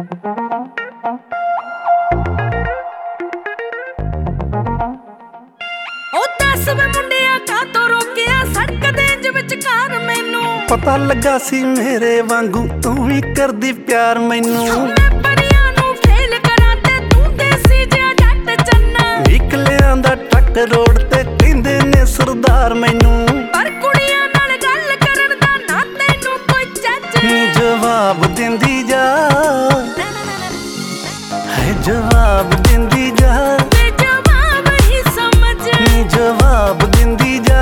पता लगा सी मेरे वांगू तू भी कर दी प्यार मैनू। निकलिया दा ट्रक रोड ते कहंदे ने सरदार मैनू। जवाब देंदी जा है जवाब देंदी जा जवाब देंदी जा।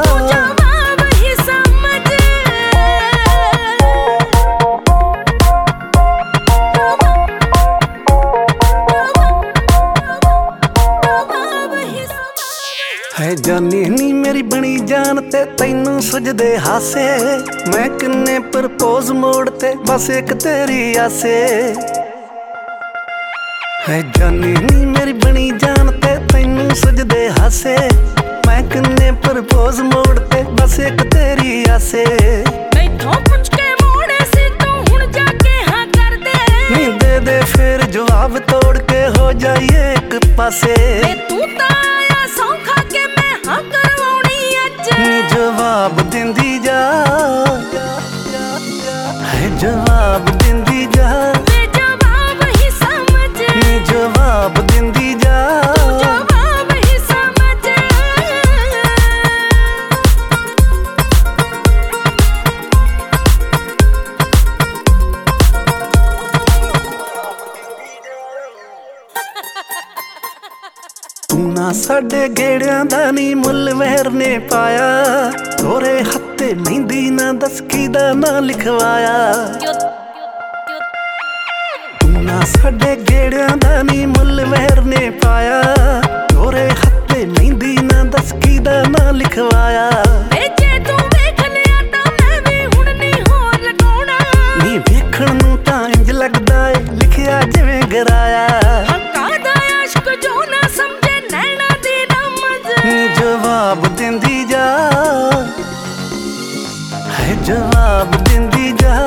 है जानी नी मेरी बनी जान ते तैनू सजदे हासे। मैं किन्ने प्रपोज मोड़ते बस एक तेरी आसे। है जानी नी मेरी बनी जान ते तैनू सजदे हासे। मैं किन्ने प्रपोज मोड़ते बस एक तेरी आसे। नी दे दे फिर जवाब तोड़ के हो जाइए एक पासे। जवाब देंदी जा है जवाब देंदी जा जवाब ही समझ जवाब देंदी जा जवाब ही समझ। तू ना साडे गेड़ियां दा नी मुल वैर ने पाया। तोरे हत्थे मेहंदी ना दस कीदा ना लिखवाया। तू ना साडे गेड़ियां दा नी मुल वैर ने पाया। तोरे हत्थे मेहंदी ना दस कीदा ना लिखवाया। नी वेखण नूं तां इंज लगदा ए लिखिया जिवें गराया। जवाब देंदी जा है जवाब देंदी जा